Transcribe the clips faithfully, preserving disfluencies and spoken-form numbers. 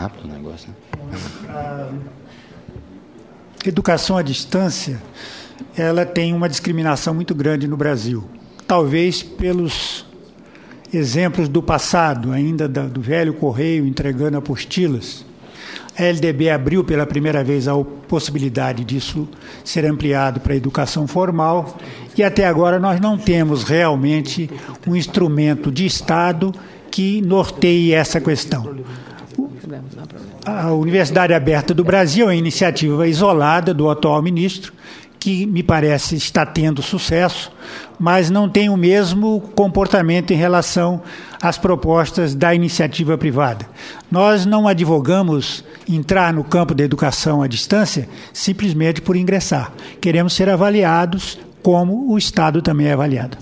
rápido o negócio, né? A educação à distância, ela tem uma discriminação muito grande no Brasil. Talvez pelos exemplos do passado, ainda da, do velho correio entregando apostilas. A L D B abriu pela primeira vez a possibilidade disso ser ampliado para a educação formal e até agora nós não temos realmente um instrumento de Estado que norteie essa questão. A Universidade Aberta do Brasil é uma iniciativa isolada do atual ministro, que me parece está tendo sucesso, mas não tem o mesmo comportamento em relação às propostas da iniciativa privada. Nós não advogamos entrar no campo da educação à distância simplesmente por ingressar. Queremos ser avaliados como o Estado também é avaliado.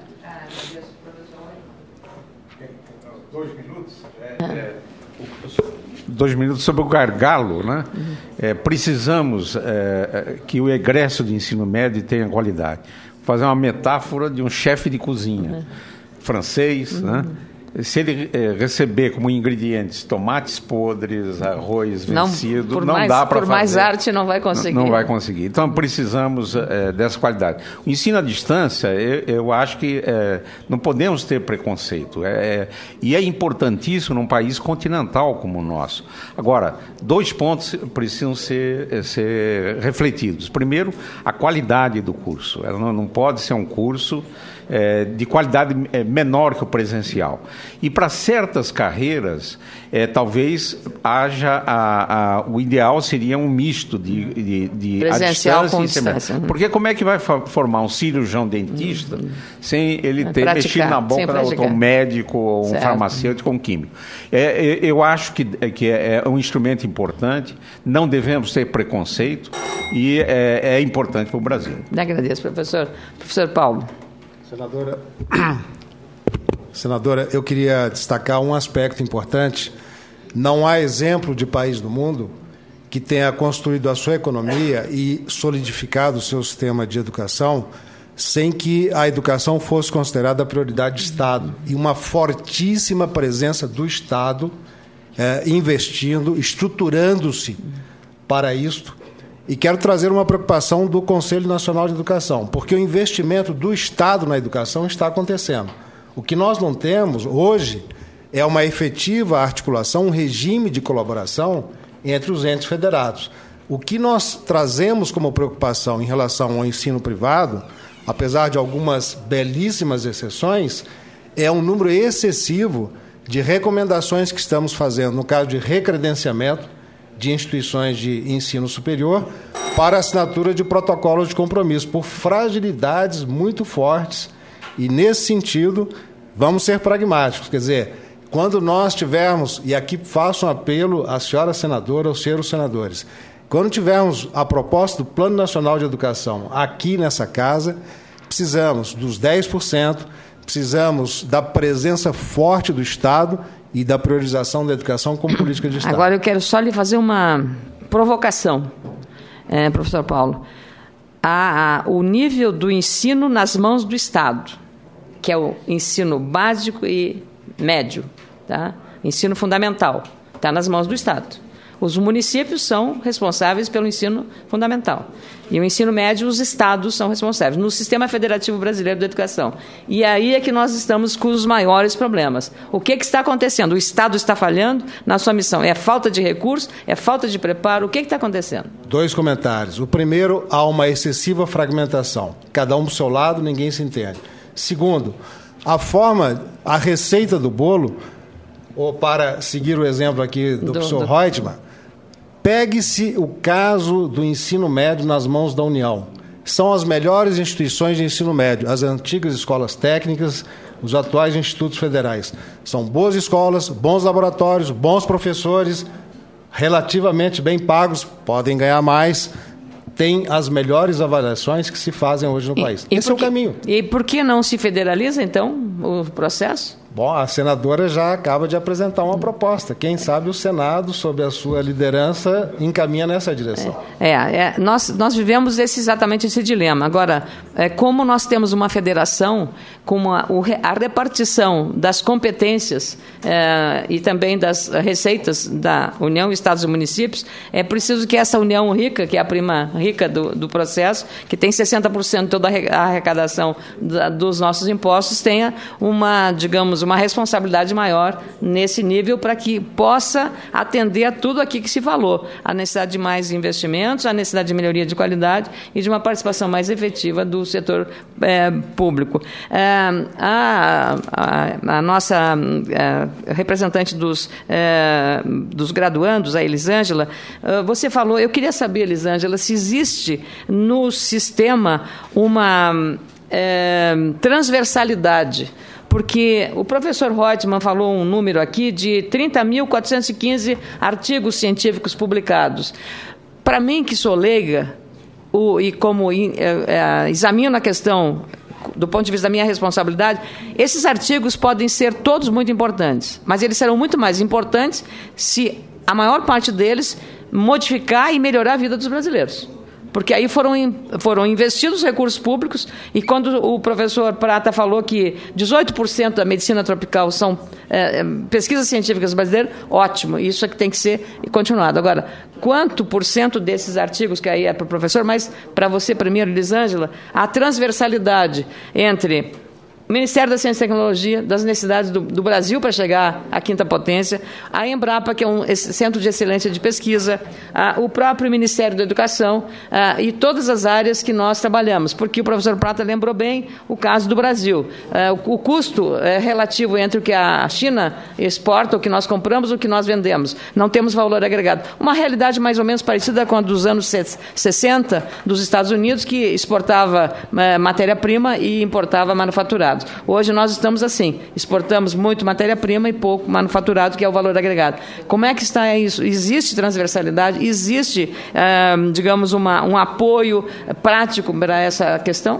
Dois minutos? É, é, dois minutos sobre o gargalo, né? Uhum. É, precisamos é, que o egresso de ensino médio tenha qualidade. Vou fazer uma metáfora de um chefe de cozinha uhum. francês, uhum. né? Se ele é, receber como ingredientes tomates podres, arroz não, vencido, não mais, dá para fazer. Por mais arte não vai conseguir. Não, não vai conseguir. Então, precisamos é, dessa qualidade. O ensino à distância, eu, eu acho que é, não podemos ter preconceito. É, e é importantíssimo num país continental como o nosso. Agora, dois pontos precisam ser, ser refletidos. Primeiro, a qualidade do curso. Ela não, não pode ser um curso É, de qualidade é, menor que o presencial. E para certas carreiras, é, talvez haja a, a, o ideal seria um misto de, de, de presencial com distância. Porque como é que vai formar um cirurgião dentista uhum. sem ele é ter praticar, mexido na boca da outra, um médico, ou um certo. farmacêutico, ou um químico? É, eu acho que, que é um instrumento importante, não devemos ter preconceito e é, é importante para o Brasil. Agradeço, professor. Professor Paulo. Senadora, senadora, eu queria destacar um aspecto importante. Não há exemplo de país no mundo que tenha construído a sua economia e solidificado o seu sistema de educação sem que a educação fosse considerada a prioridade de Estado. E uma fortíssima presença do Estado eh, investindo, estruturando-se para isto. E quero trazer uma preocupação do Conselho Nacional de Educação, porque o investimento do Estado na educação está acontecendo. O que nós não temos hoje é uma efetiva articulação, um regime de colaboração entre os entes federados. O que nós trazemos como preocupação em relação ao ensino privado, apesar de algumas belíssimas exceções, é um número excessivo de recomendações que estamos fazendo, no caso de recredenciamento, de instituições de ensino superior para assinatura de protocolos de compromisso, por fragilidades muito fortes. E, nesse sentido, vamos ser pragmáticos. Quer dizer, quando nós tivermos, e aqui faço um apelo à senhora senadora, aos senhores senadores, quando tivermos a proposta do Plano Nacional de Educação aqui nessa casa, precisamos dos dez por cento, precisamos da presença forte do Estado e da priorização da educação como política de Estado. Agora eu quero só lhe fazer uma provocação, é, professor Paulo. A, a, o nível do ensino nas mãos do Estado, que é o ensino básico e médio, tá? Ensino fundamental, está nas mãos do Estado. Os municípios são responsáveis pelo ensino fundamental. E o ensino médio, os estados são responsáveis, no Sistema Federativo Brasileiro de Educação. E aí é que nós estamos com os maiores problemas. O que, que está acontecendo? O Estado está falhando na sua missão. É falta de recursos? É falta de preparo? O que, que está acontecendo? Dois comentários. O primeiro, há uma excessiva fragmentação. Cada um para o seu lado, ninguém se entende. Segundo, a forma, a receita do bolo, ou para seguir o exemplo aqui do, do professor do... Reutemann, pegue-se o caso do ensino médio nas mãos da União. São as melhores instituições de ensino médio, as antigas escolas técnicas, os atuais institutos federais. São boas escolas, bons laboratórios, bons professores, relativamente bem pagos, podem ganhar mais, têm as melhores avaliações que se fazem hoje no país. E, e Esse é o caminho. E por que não se federaliza, então, o processo? Bom, a senadora já acaba de apresentar uma proposta. Quem sabe o Senado, sob a sua liderança, encaminha nessa direção. É, é nós, nós vivemos esse, exatamente esse dilema. Agora, é, como nós temos uma federação, com a, a repartição das competências é, e também das receitas da União, Estados e Municípios, é preciso que essa União rica, que é a prima rica do, do processo, que tem sessenta por cento de toda a arrecadação da, dos nossos impostos, tenha uma, digamos, uma responsabilidade maior nesse nível para que possa atender a tudo aqui que se falou, a necessidade de mais investimentos, a necessidade de melhoria de qualidade e de uma participação mais efetiva do setor é, público. É, a, a, a nossa é, representante dos, é, dos graduandos, a Elisângela, você falou, eu queria saber, Elisângela, se existe no sistema uma é, transversalidade, porque o professor Reutemann falou um número aqui de trinta mil quatrocentos e quinze artigos científicos publicados. Para mim, que sou leiga, o, e como é, é, examino a questão do ponto de vista da minha responsabilidade, esses artigos podem ser todos muito importantes, mas eles serão muito mais importantes se a maior parte deles modificar e melhorar a vida dos brasileiros. Porque aí foram, foram investidos recursos públicos, e quando o professor Prata falou que dezoito por cento da medicina tropical são é, pesquisas científicas brasileiras, ótimo, isso é que tem que ser continuado. Agora, quanto por cento desses artigos, que aí é para o professor, mas para você primeiro, Elisângela, a transversalidade entre o Ministério da Ciência e Tecnologia, das necessidades do, do Brasil para chegar à quinta potência, a Embrapa, que é um centro de excelência de pesquisa, a, o próprio Ministério da Educação a, e todas as áreas que nós trabalhamos, porque o professor Prata lembrou bem o caso do Brasil. A, o, o custo é relativo entre o que a China exporta, o que nós compramos, o que nós vendemos. Não temos valor agregado. Uma realidade mais ou menos parecida com a dos anos sessenta dos Estados Unidos, que exportava é, matéria-prima e importava manufaturado. Hoje nós estamos assim, exportamos muito matéria-prima e pouco manufaturado, que é o valor agregado. Como é que está isso? Existe transversalidade? Existe, eh, digamos, uma, um apoio prático para essa questão?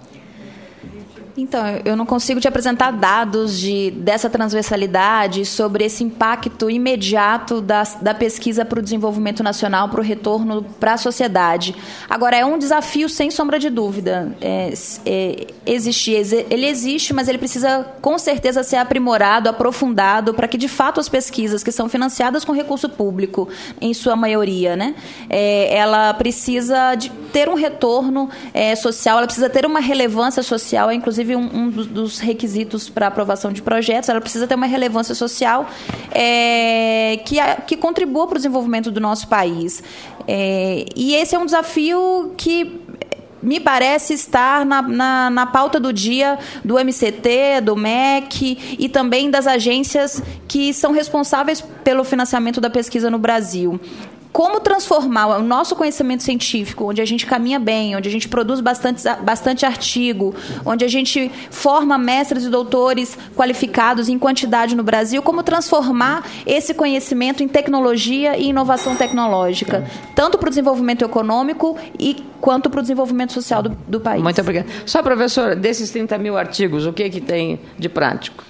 Então, eu não consigo te apresentar dados de, dessa transversalidade sobre esse impacto imediato da, da pesquisa para o desenvolvimento nacional, para o retorno para a sociedade. Agora, é um desafio, sem sombra de dúvida. É, é, existe, ele existe, mas ele precisa, com certeza, ser aprimorado, aprofundado, para que, de fato, as pesquisas que são financiadas com recurso público, em sua maioria, né, é, ela precisa de ter um retorno é, social, ela precisa ter uma relevância social, inclusive Um, um dos requisitos para aprovação de projetos, ela precisa ter uma relevância social é, que, que contribua para o desenvolvimento do nosso país. É, e esse é um desafio que me parece estar na, na, na pauta do dia do M C T, do M E C e também das agências que são responsáveis pelo financiamento da pesquisa no Brasil. Como transformar o nosso conhecimento científico, onde a gente caminha bem, onde a gente produz bastante, bastante artigo, onde a gente forma mestres e doutores qualificados em quantidade no Brasil, como transformar esse conhecimento em tecnologia e inovação tecnológica, tanto para o desenvolvimento econômico e quanto para o desenvolvimento social do, do país. Muito obrigada. Só, professor, desses trinta mil artigos, o que, que tem de prático?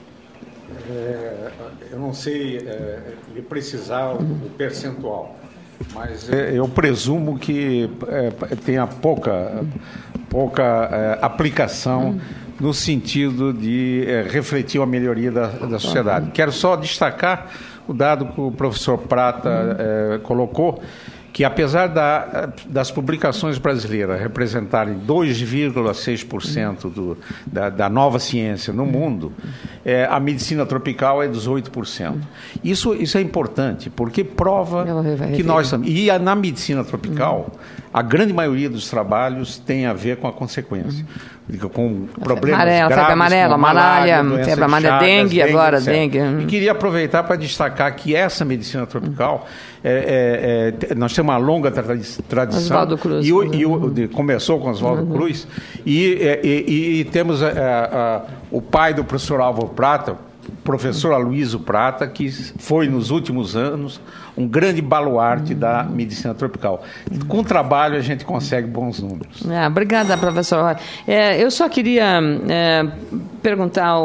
É, eu não sei é, precisar o, o percentual, mas é, eu presumo que é, tenha pouca, pouca é, aplicação no sentido de é, refletir a melhoria da, da sociedade. Quero só destacar o dado que o professor Prata é, colocou, que apesar da, das publicações brasileiras representarem dois vírgula seis por cento do, da, da nova ciência no mundo, é, a medicina tropical é dezoito por cento. Isso, isso é importante, porque prova que nós estamos... E a, na medicina tropical, a grande maioria dos trabalhos tem a ver com a consequência. Com problemas amarela, graves, febre amarela, malária, febre amarela, dengue, dengue, agora, etcétera. dengue. E queria aproveitar para destacar que essa medicina tropical, é, é, é, nós temos uma longa tradição. Oswaldo Cruz. E, o, e o, de, começou com Oswaldo uhum. Cruz, e, e, e, e temos a, a, a, o pai do professor Álvaro Prata, professor Aloysio Prata, que foi, nos últimos anos, um grande baluarte uhum. da medicina tropical. Com o trabalho, a gente consegue bons números. É, obrigada, professor. É, eu só queria é, perguntar ao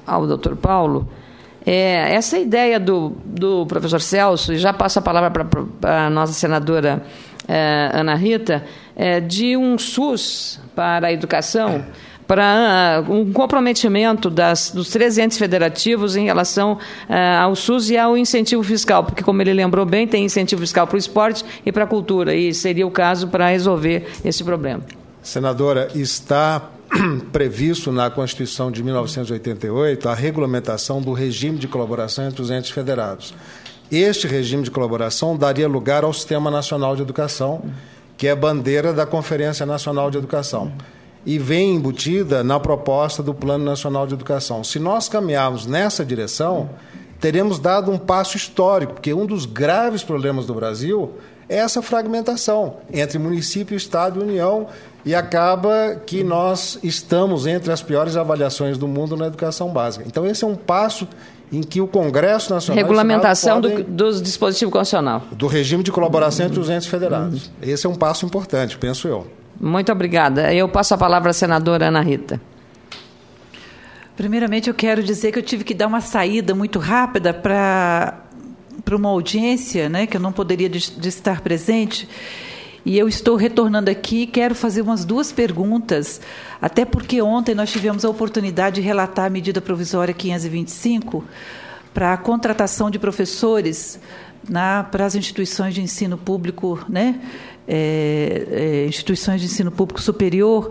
ao doutor Paulo, é, essa ideia do, do professor Celso, e já passo a palavra para a nossa senadora é, Ana Rita, é, de um SUS para a educação, para uh, um comprometimento das, dos três entes federativos em relação uh, ao SUS e ao incentivo fiscal, porque, como ele lembrou bem, tem incentivo fiscal para o esporte e para a cultura, e seria o caso para resolver esse problema. Senadora, está previsto na Constituição de mil novecentos e oitenta e oito a regulamentação do regime de colaboração entre os entes federados. Este regime de colaboração daria lugar ao Sistema Nacional de Educação, que é a bandeira da Conferência Nacional de Educação, e vem embutida na proposta do Plano Nacional de Educação. Se nós caminharmos nessa direção, teremos dado um passo histórico, porque um dos graves problemas do Brasil é essa fragmentação entre município, Estado e União, e acaba que nós estamos entre as piores avaliações do mundo na educação básica. Então, esse é um passo em que o Congresso Nacional... Regulamentação podem, do, dos dispositivos constitucional. Do regime de colaboração entre os entes federados. Esse é um passo importante, penso eu. Muito obrigada. Eu passo a palavra à senadora Ana Rita. Primeiramente, eu quero dizer que eu tive que dar uma saída muito rápida para... para uma audiência, né, que eu não poderia de, de estar presente, e eu estou retornando aqui e quero fazer umas duas perguntas, até porque ontem nós tivemos a oportunidade de relatar a medida provisória quinhentos e vinte e cinco para a contratação de professores na, para as instituições de ensino público, né, é, é, instituições de ensino público superior,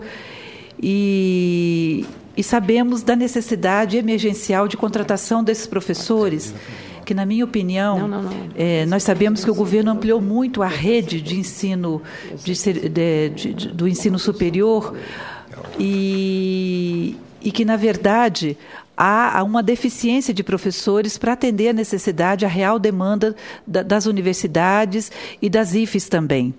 e, e sabemos da necessidade emergencial de contratação desses professores, que, na minha opinião, não, não, não. É, nós sabemos que o governo ampliou muito a rede de ensino, de, de, de, de, do ensino superior, e, e que, na verdade, há uma deficiência de professores para atender a necessidade, a real demanda da, das universidades e das I F Es também.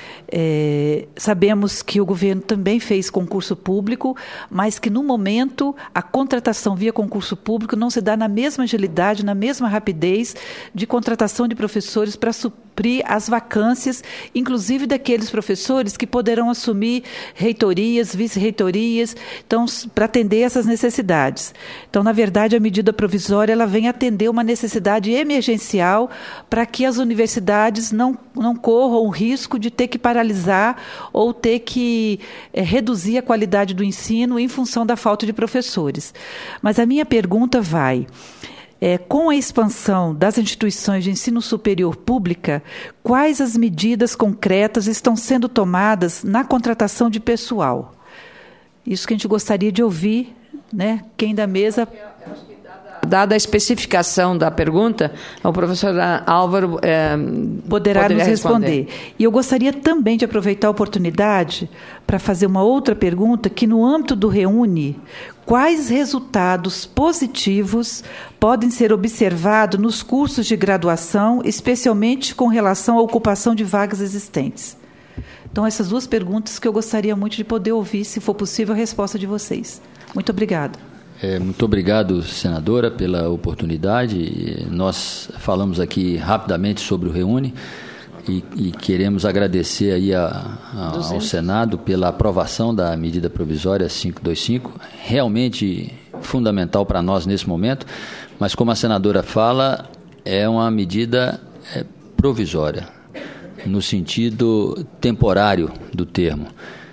É, sabemos que o governo também fez concurso público, mas que, no momento, a contratação via concurso público não se dá na mesma agilidade, na mesma rapidez de contratação de professores para suprir as vacâncias, inclusive daqueles professores que poderão assumir reitorias, vice-reitorias, então, para atender essas necessidades. Então, na verdade, a medida provisória ela vem atender uma necessidade emergencial para que as universidades não, não corram o risco de ter que parar paralisar ou ter que é, reduzir a qualidade do ensino em função da falta de professores. Mas a minha pergunta vai, é, com a expansão das instituições de ensino superior pública, quais as medidas concretas estão sendo tomadas na contratação de pessoal? Isso que a gente gostaria de ouvir, né? Quem da mesa... Dada a especificação da pergunta, o professor Álvaro é, poderá nos responder. responder. E eu gostaria também de aproveitar a oportunidade para fazer uma outra pergunta, que no âmbito do Reúne, quais resultados positivos podem ser observados nos cursos de graduação, especialmente com relação à ocupação de vagas existentes? Então, essas duas perguntas que eu gostaria muito de poder ouvir, se for possível, a resposta de vocês. Muito obrigada. É, muito obrigado, senadora, pela oportunidade. Nós falamos aqui rapidamente sobre o Reúne e, e queremos agradecer aí a, a, ao Senado pela aprovação da medida provisória quinhentos e vinte e cinco, realmente fundamental para nós nesse momento, mas, como a senadora fala, é uma medida é, provisória, no sentido temporário do termo.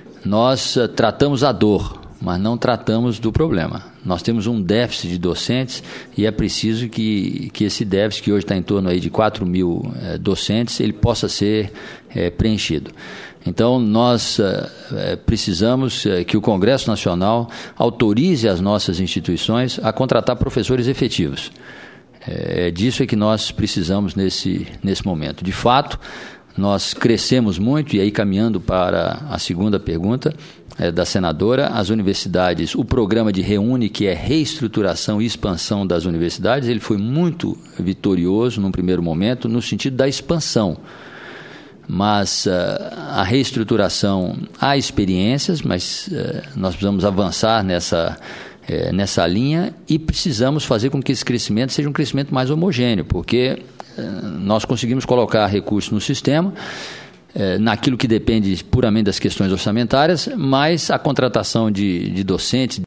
Nós uh, tratamos a dor, mas não tratamos do problema. Nós temos um déficit de docentes e é preciso que, que esse déficit, que hoje está em torno aí de quatro mil eh, docentes, ele possa ser eh, preenchido. Então, nós eh, precisamos eh, que o Congresso Nacional autorize as nossas instituições a contratar professores efetivos. É disso é que nós precisamos nesse, nesse momento. De fato, nós crescemos muito, e aí caminhando para a segunda pergunta, É, da senadora, as universidades, o programa de Reúne, que é reestruturação e expansão das universidades, ele foi muito vitorioso num primeiro momento, no sentido da expansão. Mas uh, a reestruturação, há experiências, mas uh, nós precisamos avançar nessa, uh, nessa linha e precisamos fazer com que esse crescimento seja um crescimento mais homogêneo, porque uh, nós conseguimos colocar recursos no sistema, naquilo que depende puramente das questões orçamentárias, mas a contratação de, de docentes,